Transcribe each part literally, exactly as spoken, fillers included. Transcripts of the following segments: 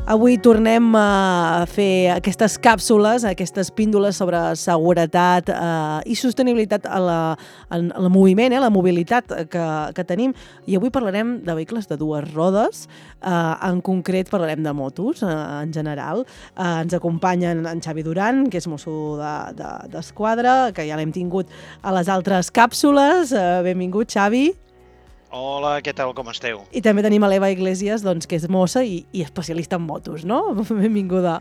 Avui tornem a fer aquestes càpsules, aquestes píndoles sobre seguretat eh, i sostenibilitat a la, en, en el moviment, eh, la mobilitat que, que tenim. I avui parlarem de vehicles de dues rodes, eh, en concret parlarem de motos eh, en general. Eh, ens acompanyen en Xavi Duran, que és mosso d'esquadra, de, de, que ja l'hem tingut a les altres càpsules. Eh, benvingut, Xavi. Hola, què tal, com esteu? I també tenim a l'Eva Iglesias, doncs, que és mossa i, i especialista en motos, no? Benvinguda.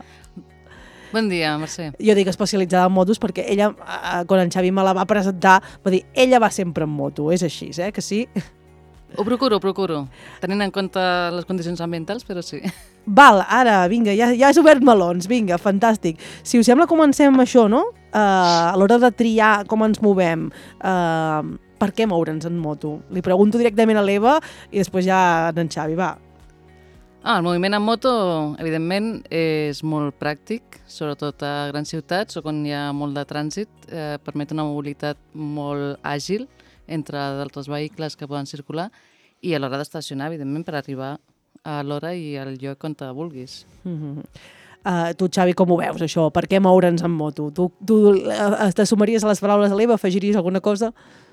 Bon dia, Mercè. Jo dic especialitzada en motos perquè ella, quan en Xavi me la va presentar, va dir, ella va sempre en moto, és així, eh, que sí? Ho procuro, ho procuro, tenint en compte les condicions ambientals, però sí. Val, ara, vinga, ja, ja has obert melons, vinga, fantàstic. Si us sembla, comencem amb això, no? Uh, a l'hora de triar com ens movem, uh, per què moure'ns en moto? Li pregunto directament a l'Eva i després ja en Xavi, va. Ah, el moviment en moto, evidentment, és molt pràctic, sobretot a grans ciutats o quan hi ha molt de trànsit, eh, permet una mobilitat molt àgil entre d'altres vehicles que poden circular i a l'hora d'estacionar, evidentment, per arribar a l'hora i al lloc on te vulguis. Mm-hmm. Uh, tu, Xavi, com ho veus, això? Per què moure'ns en moto? Tu, tu uh, te sumaries a les paraules de l'Eva? Afegiries alguna cosa?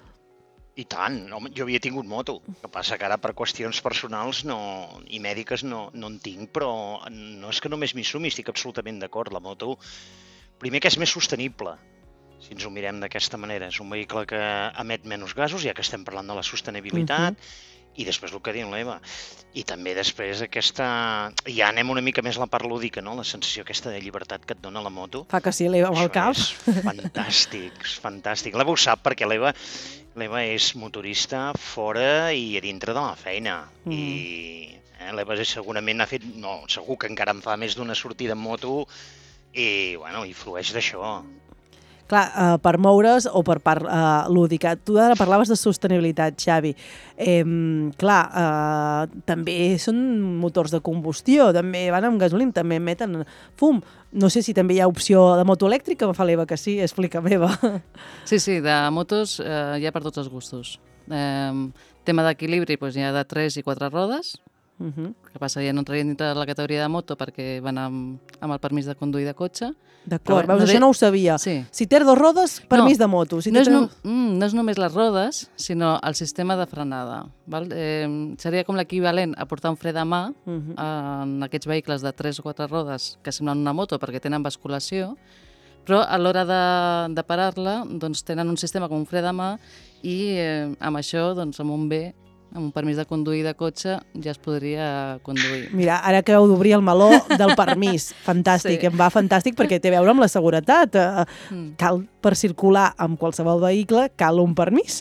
I tant, home, jo havia tingut moto. El que passa que ara per qüestions personals no, i mèdiques no, no en tinc, però no és que només m'hi sumi, estic absolutament d'acord. La moto, primer que és més sostenible, si ens ho mirem d'aquesta manera. És un vehicle que emet menys gasos, ja que estem parlant de la sostenibilitat, uh-huh. I després el que diu l'Eva. I també després aquesta... Ja anem una mica més a la part lúdica, no? La sensació aquesta de llibertat que et dona la moto. Fa que sí, l'Eva amb el cap. És fantàstic, és fantàstic. L'Eva ho sap perquè l'Eva l'Eva és motorista fora i a dintre de la feina. Mm. I eh, l'Eva segurament ha fet... No, segur que encara en fa més d'una sortida en moto i, bueno, i flueix d'això. Clar, uh, per moure's o per part uh, lúdica. Tu ara parlaves de sostenibilitat, Xavi. Eh, clar, uh, també són motors de combustió, també van amb gasolina, també emeten fum. No sé si també hi ha opció de moto elèctrica, em fa l'Eva que sí, explica'm, Eva. Sí, sí, de motos eh, hi ha per tots els gustos. Eh, tema d'equilibri, doncs hi ha de tres i quatre rodes. Uh-huh. El que passa, ja no entrarien dintre de la categoria de moto perquè van amb, amb el permís de conduir de cotxe. D'acord, veus, no això de... no ho sabia. Sí. Si té dos rodes, permís no, de moto. Si no, té... és no, mm, no és només les rodes, sinó el sistema de frenada. Val? Eh, seria com l'equivalent a portar un fre de mà uh-huh. en aquests vehicles de tres o quatre rodes que semblen una moto perquè tenen basculació, però a l'hora de, de parar-la doncs, tenen un sistema com un fre de mà i eh, amb això, doncs, amb un B, amb un permís de conduir de cotxe, ja es podria conduir. Mira, ara acabeu d'obrir el meló del permís. Fantàstic, sí. Em va fantàstic perquè té a veure amb la seguretat. Mm. Cal, per circular amb qualsevol vehicle, cal un permís.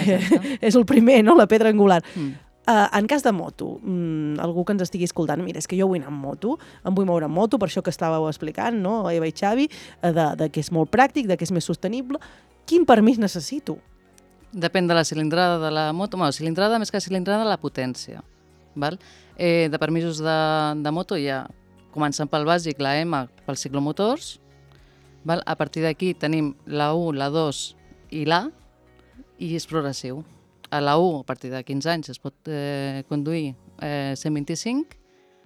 És el primer, no?, la pedra angular. Mm. Uh, en cas de moto, um, algú que ens estigui escoltant, mira, és que jo vull anar amb moto, em vull moure amb moto, per això que estàveu explicant, no?, Eva i Xavi, de, de que és molt pràctic, de que és més sostenible. Quin permís necessito? Depèn de la cilindrada de la moto. Bueno, cilindrada, més que cilindrada, la potència. Val? Eh, de permisos de, de moto hi ha, començant pel bàsic, la M pels ciclomotors. Val? A partir d'aquí tenim la u, la dos i l'A, i és progressiu. A la u, a partir de quinze anys, es pot eh, conduir eh, cent vint-i-cinc.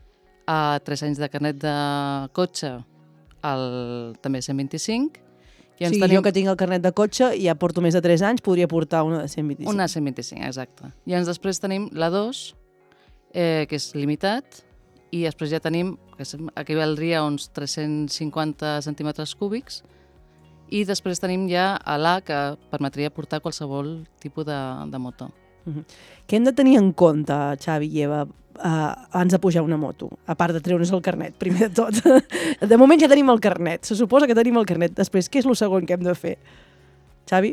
A tres anys de carnet de cotxe, el, també cent vint-i-cinc. O sigui, tenim... jo que tinc el carnet de cotxe i ja porto més de tres anys, podria portar una de cent vint-i-cinc. Una de cent vint-i-cinc, exacte. I llavors després tenim la dos, eh, que és limitat, i després ja tenim, que equivaldria a uns tres-cents cinquanta centímetres cúbics, i després tenim ja a l'A, que permetria portar qualsevol tipus de, de moto. Uh-huh. Què hem de tenir en compte, Xavi i Eva, Uh, abans de pujar una moto, a part de treure's el carnet, primer de tot? De moment ja tenim el carnet, se suposa que tenim el carnet. Després, què és el segon que hem de fer? Xavi?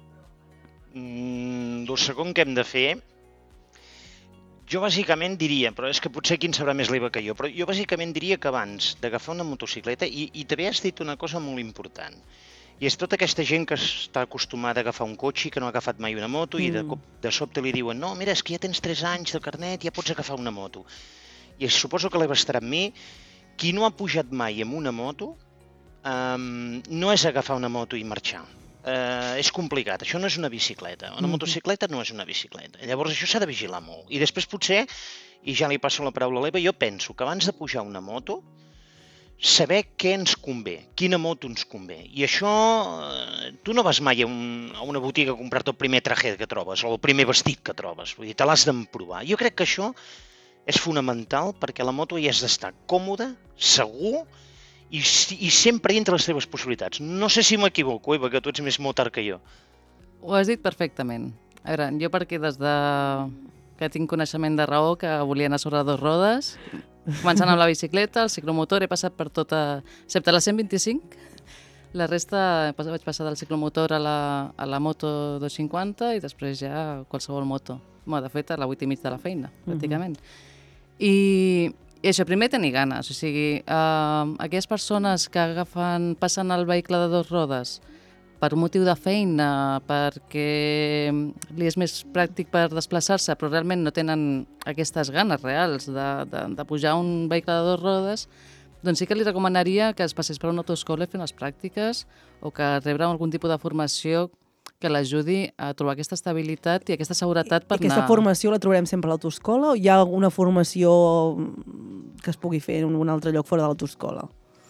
Mm, el segon que hem de fer, jo bàsicament diria, però és que potser qui en sabrà més l'Eva que jo, però jo bàsicament diria que abans d'agafar una motocicleta, i, i també has dit una cosa molt important, i és tota aquesta gent que està acostumada a agafar un cotxe i que no ha agafat mai una moto mm. i de, de sobte li diuen no, mira, és que ja tens tres anys de carnet, ja pots agafar una moto. I suposo que l'Eva estarà amb mi, qui no ha pujat mai en una moto um, no és agafar una moto i marxar. Uh, és complicat, això no és una bicicleta. Una motocicleta no és una bicicleta. Llavors això s'ha de vigilar molt. I després potser i ja li passo la paraula a l'Eva, jo penso que abans de pujar una moto, saber què ens convé, quina moto ens convé. I això, eh, tu no vas mai a, un, a una botiga a comprar-te el primer traje que trobes o el primer vestit que trobes, vull dir, te l'has d'emprovar. Jo crec que això és fonamental perquè la moto hi has d'estar còmode, segur i, i sempre entre les teves possibilitats. No sé si m'equivoco, Eva, que tu ets més motard que jo. Ho has dit perfectament. A veure, jo perquè des de que tinc coneixement de raó que volia anar sobre dos rodes, començant amb la bicicleta, el ciclomotor, he passat per tota, excepte la cent vint-i-cinc, la resta vaig passar del ciclomotor a la, a la moto dos cinquanta i després ja qualsevol moto. Bé, de fet, a la vuit i mig de la feina, pràcticament. Uh-huh. I, I això, primer tenir ganes, o sigui, eh, aquelles persones que agafen, passen el vehicle de dos rodes per un motiu de feina, perquè li és més pràctic per desplaçar-se, però realment no tenen aquestes ganes reals de, de, de pujar un vehicle de dues rodes, doncs sí que li recomanaria que es passés per una autoescola fent les pràctiques o que rebre algun tipus de formació que l'ajudi a trobar aquesta estabilitat i aquesta seguretat per I aquesta anar... formació la trobarem sempre a l'autoescola o hi ha alguna formació que es pugui fer en un altre lloc fora de l'autoescola?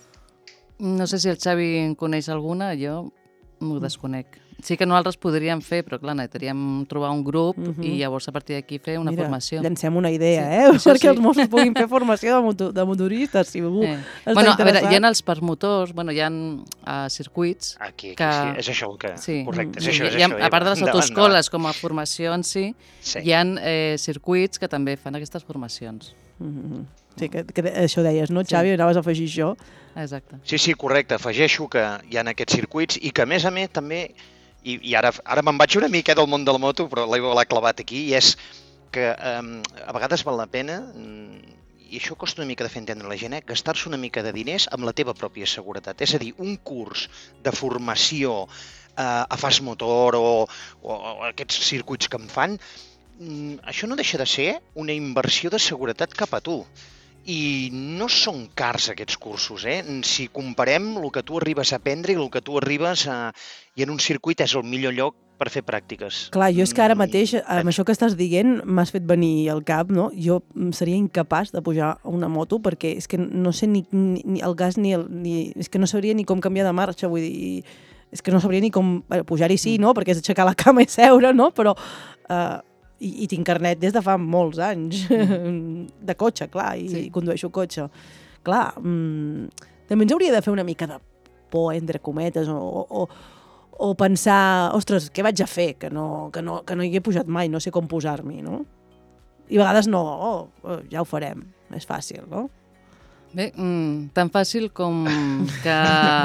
No sé si el Xavi en coneix alguna, jo m'ho desconec. Sí que nosaltres podríem fer, però clar, necessitaríem trobar un grup uh-huh. i llavors a partir d'aquí fer una Mira, formació. Llancem una idea, sí. eh? Això perquè sí. Els Mossos puguin fer formació de, moto, de motoristes, si algú eh. està bueno, interessat. A veure, hi ha els permotors, bueno, hi ha uh, circuits... Aquí, aquí que... sí, és això el que... Sí. Correcte, és això, és ha, això. A part de les autoescoles com a formació en si, sí. hi ha eh, circuits que també fan aquestes formacions. Mm-hmm. Sí, que, que això deies, no, Xavi? Sí. Anaves a afegir això. Exacte. Sí, sí, correcte. Afegeixo que hi ha aquests circuits i que, a més a més, també... I, i ara, ara me'n vaig una mica del món de la moto, però l'Eva l'ha clavat aquí, i és que um, a vegades val la pena, i això costa una mica de fer entendre a la gent, eh, gastar-se una mica de diners amb la teva pròpia seguretat. És a dir, un curs de formació uh, a Fast Motor o, o, o aquests circuits que em fan, um, això no deixa de ser una inversió de seguretat cap a tu. I no són cars aquests cursos, eh? Si comparem el que tu arribes a aprendre i el que tu arribes a... I en un circuit és el millor lloc per fer pràctiques. Clar, jo és que ara mateix, amb això que estàs dient, m'has fet venir al cap, no? Jo seria incapaç de pujar a una moto perquè és que no sé ni, ni, ni el gas ni, el, ni... És que no sabria ni com canviar de marxa, vull dir... És que no sabria ni com... Pujar-hi sí, no? Perquè és aixecar la cama i seure, no? Però... Uh, I, i tinc carnet des de fa molts anys, mm. de cotxe, clar, i, sí. i condueixo cotxe. Clar, mmm, també ens hauria de fer una mica de por, entre cometes, o, o, o pensar, ostres, què vaig a fer? Que no, que, no, que no hi he pujat mai, no sé com posar-m'hi, no? I a vegades no, oh, ja ho farem, és fàcil, no? Bé, mm, tan fàcil com que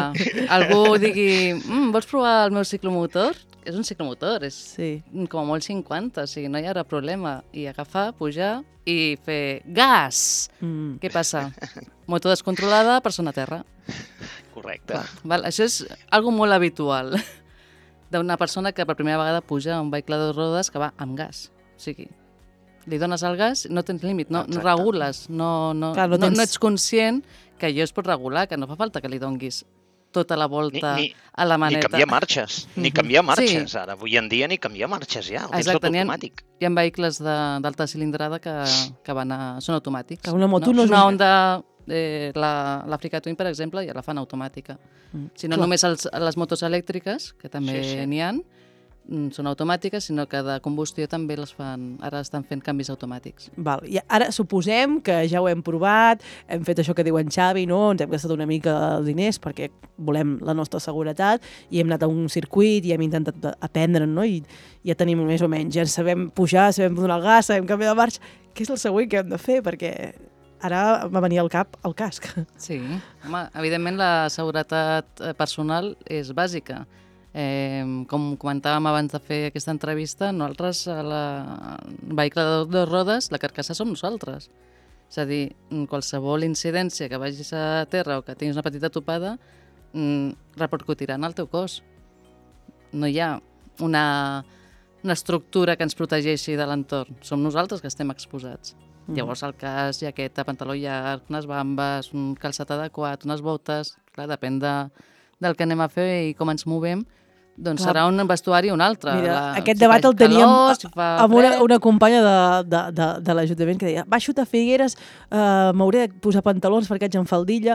algú digui mm, vols provar el meu ciclomotor? És un ciclomotor, és sí. com a molt cinquanta, o sigui, no hi haurà problema. I agafar, pujar i fer gas! Mm. Què passa? Moto descontrolada, persona a terra. Correcte. Val, val, això és algo molt habitual d'una persona que per primera vegada puja a un vehicle de rodes que va amb gas. O sigui, li dones el gas, no tens límit, no, no regules, no, no, Clar, no, tens... no, no ets conscient que allò es pot regular, que no fa falta que li donguis tota la volta ni, ni, a la maneta. Ni canviar marxes, mm-hmm. ni canviar marxes. Sí. Ara, avui en dia, ni canviar marxes ja, el tens tot automàtic. Hi ha, hi ha vehicles d'alta cilindrada que, que van a, són automàtics. Que una moto no, no és una Honda, eh, l'Africa Twin, per exemple, ja la fan automàtica. Mm. Si no, Clar. només els, les motos elèctriques, que també sí, sí. n'hi ha, són automàtiques, sinó que de combustió també les fan, ara estan fent canvis automàtics. Val. I ara suposem que ja ho hem provat, hem fet això que diu en Xavi, no? Ens hem gastat una mica els diners perquè volem la nostra seguretat i hem anat a un circuit i hem intentat aprendre, no? I ja tenim més o menys, ja sabem pujar, sabem donar el gas, sabem canviar de marxa. Què és el següent que hem de fer? Perquè ara va venir al cap el casc. Sí, home, evidentment la seguretat personal és bàsica. Eh, com comentàvem abans de fer aquesta entrevista, nosaltres, a la el vehicle de dues rodes, la carcassa som nosaltres. És a dir, qualsevol incidència que vagis a terra o que tinguis una petita topada repercutirà en el teu cos. No hi ha una, una estructura que ens protegeixi de l'entorn. Som nosaltres que estem exposats. Mm. Llavors el cas, jaqueta, pantaló llarg, unes bambes, un calçat adequat, unes botes... Clar, depèn de, del que anem a fer i com ens movem, doncs Clar. serà un vestuari o un altre. Mira, La, aquest si debat fa el teníem calor, si fa amb una, fred. una companya de, de, de, de l'Ajuntament que deia baixo a Figueres, uh, m'hauré de posar pantalons perquè haig en faldilla,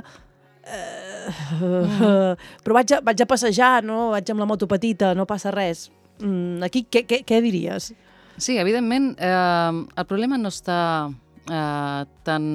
uh, mm. però vaig a, vaig a passejar, no? Vaig amb la moto petita, no passa res. Mm, aquí què, què, què diries? Sí, evidentment, eh, el problema no està eh, tan,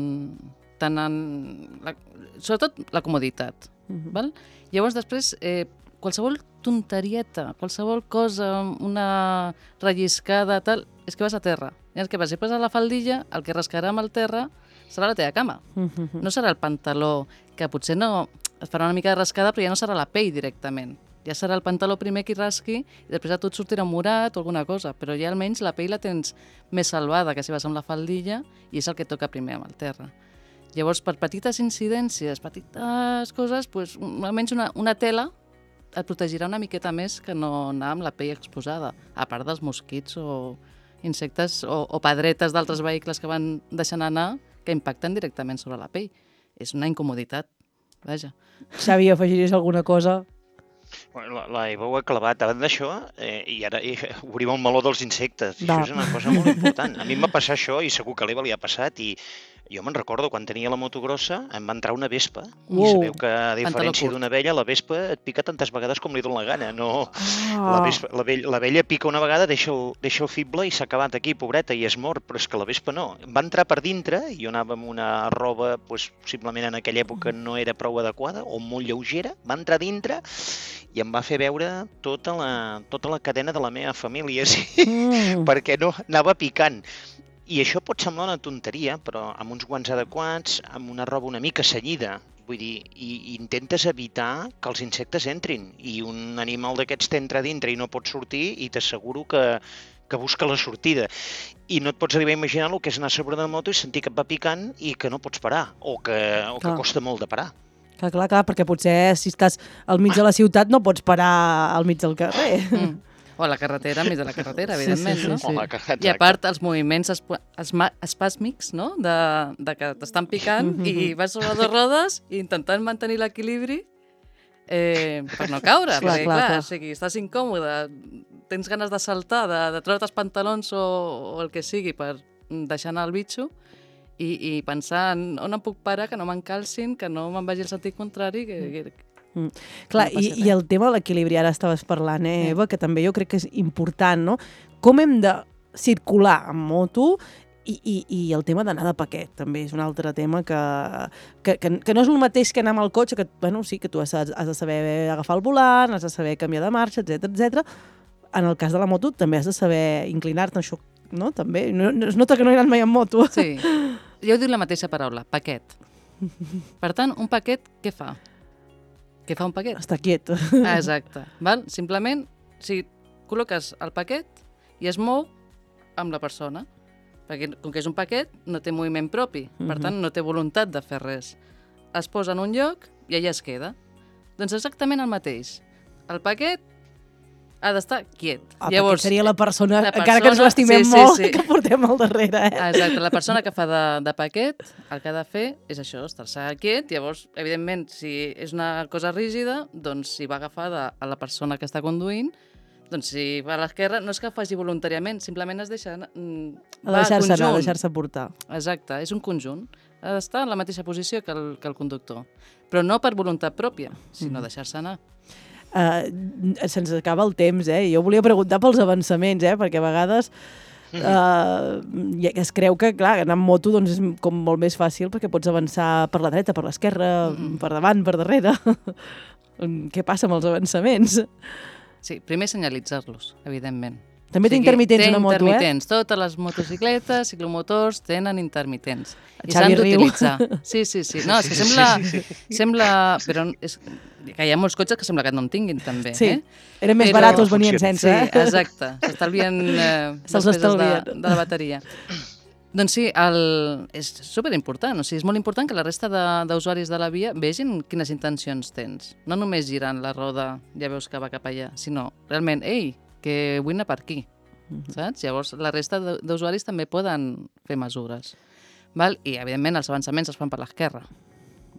tan en... La, sobretot la comoditat. Mm-hmm. Val? Llavors, després, eh, qualsevol tonterieta, qualsevol cosa, una relliscada, tal, és que vas a terra. Llavors, què vas? Si poses la faldilla, el que rascarà amb el terra serà la teva cama. Mm-hmm. No serà el pantaló, que potser no es farà una mica de rascada, però ja no serà la pell directament. Ja serà el pantaló primer qui rasqui i després a tu et sortirà morat o alguna cosa, però ja almenys la pell la tens més salvada que si vas amb la faldilla i és el que toca primer amb el terra. Llavors, per petites incidències, petites coses, doncs, almenys una, una tela et protegirà una miqueta més que no anar amb la pell exposada, a part dels mosquits o insectes o, o pedretes d'altres vehicles que van deixant anar que impacten directament sobre la pell. És una incomoditat, vaja. Xavi, afegiries alguna cosa? Bueno, la, la Eva ho ha clavat. Davant d'això, eh, i ara eh, obrim el meló dels insectes. Va. Això és una cosa molt important. A mi em va passar això i segur que a l'Eva li ha passat i jo me'n recordo, quan tenia la moto grossa, em va entrar una vespa. Uau. I sabeu que, a Pantaló diferència curt. d'una abella, la vespa et pica tantes vegades com li dóna la gana. No, Ah. la vespa, l'abella, l'abella pica una vegada, deixa el, deixa el fible i s'ha acabat aquí, pobreta, i és mort, però és que la vespa no. Em va entrar per dintre i jo anava amb una roba, doncs, possiblement en aquella època no era prou adequada o molt lleugera, va entrar dintre i em va fer veure tota la, tota la cadena de la meva família, sí, Mm. perquè no, anava picant. I això pot semblar una tonteria, però amb uns guants adequats, amb una roba una mica cenyida, vull dir, i, i intentes evitar que els insectes entrin. I un animal d'aquests t'entra dintre i no pot sortir i t'asseguro que, que busca la sortida. I no et pots arribar a imaginar el que és anar sobre una moto i sentir que et va picant i que no pots parar, o que, o que Clar. costa molt de parar. Clar, clar, clar, perquè potser si estàs al mig de la ciutat no pots parar al mig del carrer. Mm. O a la carretera, enmig de la carretera, Sí, evidentment, sí, sí, no? sí. Home, que- exacte. I a part, els moviments esp esma- espàsmics, no?, de, de que t'estan picant i vas sobre dues rodes i intentant mantenir l'equilibri eh, per no caure. Clar, perquè, clar, clar, clar. o sigui, estàs incòmode, tens ganes de saltar, de, de treure't els pantalons o, o el que sigui per deixar anar el bitxo i, i pensar en on em puc parar, que no m'encalcin, que no me'n vagi el sentit contrari, que, que, Mm. Clar, No i, passa i res. el tema de l'equilibri, ara estaves parlant, eh, Sí. Eva, que també jo crec que és important, no? Com hem de circular amb moto i, i, i el tema d'anar de paquet, també és un altre tema que, que, que, que no és el mateix que anar amb el cotxe, que, bueno, sí, que tu has, has de saber agafar el volant, has de saber canviar de marxa, etcètera, etcètera. En el cas de la moto també has de saber inclinar-te, això, no? També, no, no, es nota que no he anat mai amb moto. Sí, jo he dit la mateixa paraula, paquet. Per tant, un paquet, què fa? Què fa un paquet? Està quiet. Ah, exacte. Val? Simplement, si col·loques el paquet i es mou amb la persona, perquè com que és un paquet, no té moviment propi, per Mhm. tant, no té voluntat de fer res. Es posa en un lloc i allà es queda. Doncs exactament el mateix. El paquet ha d'estar quiet. Ah, Llavors, seria la persona, la encara que ens persona- l'estimem sí, sí, molt, sí. que portem al darrere, eh? Exacte, la persona que fa de, de paquet, el que ha de fer és això, estar-se quiet. Llavors, evidentment, si és una cosa rígida, doncs si va agafada a la persona que està conduint, doncs si va a l'esquerra, no és que ho faci voluntàriament, simplement es deixa... Mm, A va deixar-se anar, a conjunt. deixar-se portar. Exacte, és un conjunt. Ha d'estar en la mateixa posició que el, que el conductor. Però no per voluntat pròpia, sinó Mhm. deixar-se anar. Uh, se'ns acaba el temps, eh? Jo volia preguntar pels avançaments, eh? Perquè a vegades uh, es creu que, clar, anar amb moto doncs, és com molt més fàcil perquè pots avançar per la dreta, per l'esquerra, Mhm. per davant, per darrere. Què passa amb els avançaments? Sí, primer senyalitzar-los, evidentment. També té O sigui, intermitents té una moto, eh? intermitents. Totes les motocicletes, ciclomotors, tenen intermitents. I Xavi s'han riu. d'utilitzar. Sí, sí, sí. No, és que Sí, sí, sembla... sí, sí. sembla però és, que hi ha molts cotxes que sembla que no en tinguin, també. Sí, Eh? eren més Però- baratos, venien Funciona. sense, Sí, eh? exacte. S'estalvien eh, Se'ls despeses de, estalvien. de la bateria. Doncs sí, el, és superimportant. O sigui, és molt important que la resta de- d'usuaris de, de la via vegin quines intencions tens. No només girant la roda, ja veus que va cap allà, sinó realment, ei, que vull anar per aquí. Saps? Llavors, la resta de- d'usuaris també poden fer mesures. Val? I, evidentment, els avançaments es fan per l'esquerra.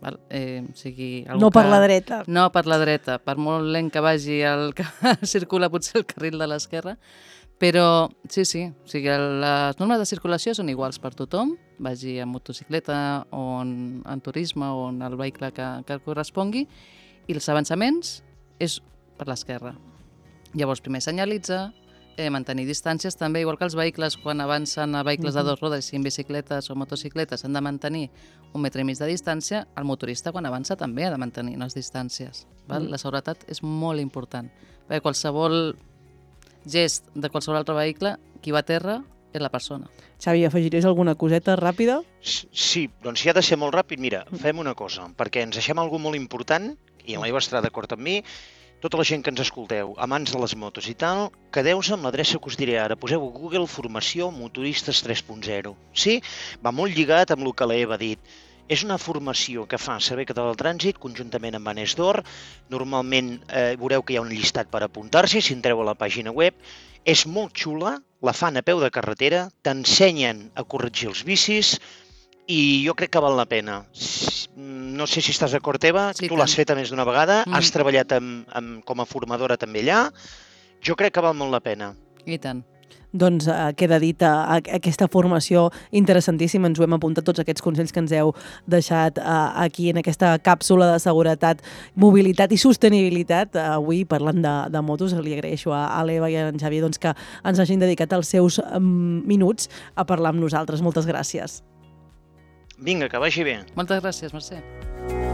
Val? Eh, o sigui, no per la dreta. No per la dreta, per molt lent que vagi el que circula potser el carril de l'esquerra, però sí, sí, o sigui, les normes de circulació són iguals per tothom, vagi en motocicleta o en, en turisme o en el vehicle que, que correspongui, i els avançaments és per l'esquerra. Llavors, primer senyalitza, eh, mantenir distàncies també, igual que els vehicles, quan avancen a vehicles de dos rodes, siguin bicicletes o motocicletes, han de mantenir un metre i mig de distància, el motorista quan avança també ha de mantenir unes distàncies. Val? Mm. La seguretat és molt important, perquè qualsevol gest de qualsevol altre vehicle, qui va a terra és la persona. Xavi, afegiries alguna coseta ràpida? Sí, doncs si ha de ser molt ràpid, mira, fem una cosa, perquè ens deixem alguna molt important, i en l'Eva estarà d'acord amb mi, tota la gent que ens escolteu, amants de les motos i tal, quedeu-se amb l'adreça que us diré ara. Poseu a Google Formació Motoristes tres punt zero. Sí? Va molt lligat amb el que l'Eva ha dit. És una formació que fa Servei Català del Trànsit conjuntament amb Anes d'Or. Normalment eh, veureu que hi ha un llistat per apuntar-s'hi, si entreu a la pàgina web. És molt xula, la fan a peu de carretera, t'ensenyen a corregir els vicis i jo crec que val la pena. No sé si estàs d'acord, Eva, sí, tu l'has fet a més d'una vegada, mm. has treballat amb, amb, com a formadora també allà. Jo crec que val molt la pena. I tant. Doncs eh, queda dit eh, aquesta formació interessantíssima. Ens ho hem apuntat tots aquests consells que ens heu deixat eh, aquí en aquesta càpsula de seguretat, mobilitat i sostenibilitat. Eh, avui parlant de, de motos, li agraeixo a, a l'Eva i a en Xavi doncs, que ens hagin dedicat els seus um, minuts a parlar amb nosaltres. Moltes gràcies. Vinga, que vagi bé. Moltes gràcies, Mercè.